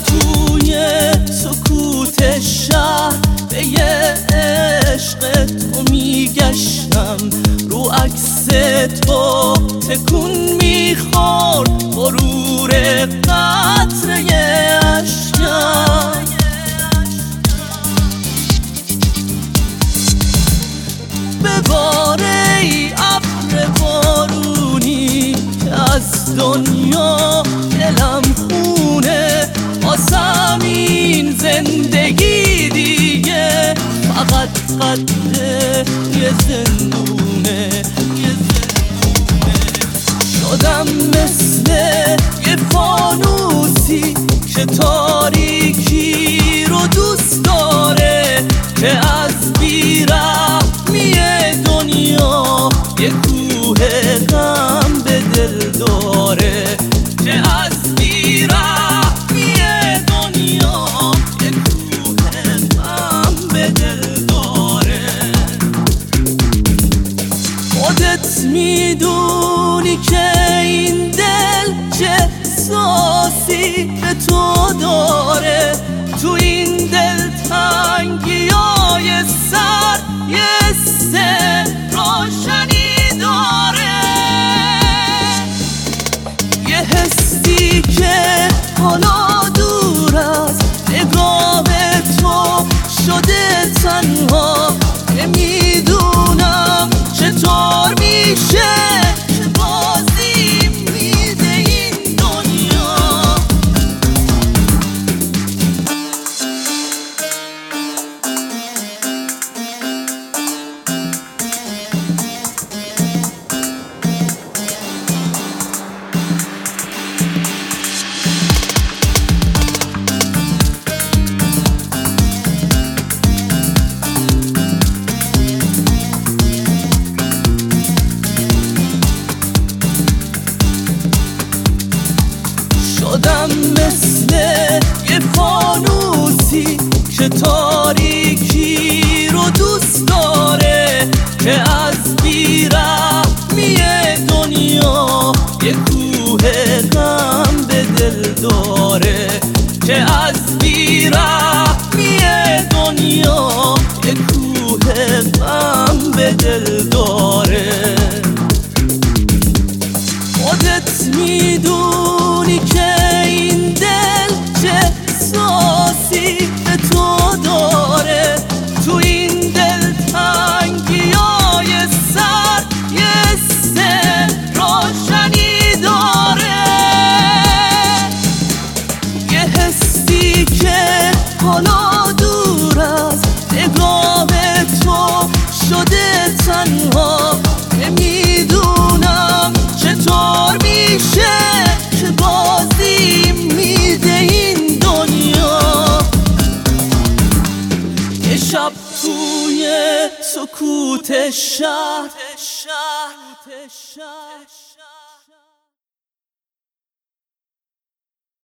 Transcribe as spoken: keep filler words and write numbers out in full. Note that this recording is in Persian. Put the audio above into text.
توی سکوت شهر به یه عشق تو میگشتم، رو عکس تو تکون میخورد غرور قطره اشکم. بباره ای ابر بارونی که از دنیا دلم خونه، واسم این زندگی دیگه فقط قدره یه زندونه. شدم مثل یه فانوسی که تاریکی رو دوست داره، که از بیرحمی دنیا یه کوه غم به دل داره، که از بیرحمی دنیا یه کوه غم به دل داره. خودت میدونی که این دل چه احساسی به تو داره، تو این دل تنگی های سر یه سر روشنی داره، یه حسی که حالا دور از نگاه تو شده تنها، نمیدونم چطور میشه که بازی میده این دنیا. شدم مثل یه فانوسی که تاریکی رو دوست داره، که از بیرحمی دنیا یه کوه غم به دل داره، که از بیرحمی دنیا یه کوه غم به دل داره. خودت میدونی که این دل چه احساسی به تو داره، تو این دل تنگی های سر یه سر روشنی داره، یه حسی که حالا دور از نگاه تو شده تنها، نمیدونم چطور میشه که بازی میده این دنیا. یه شب توی سکوت شهر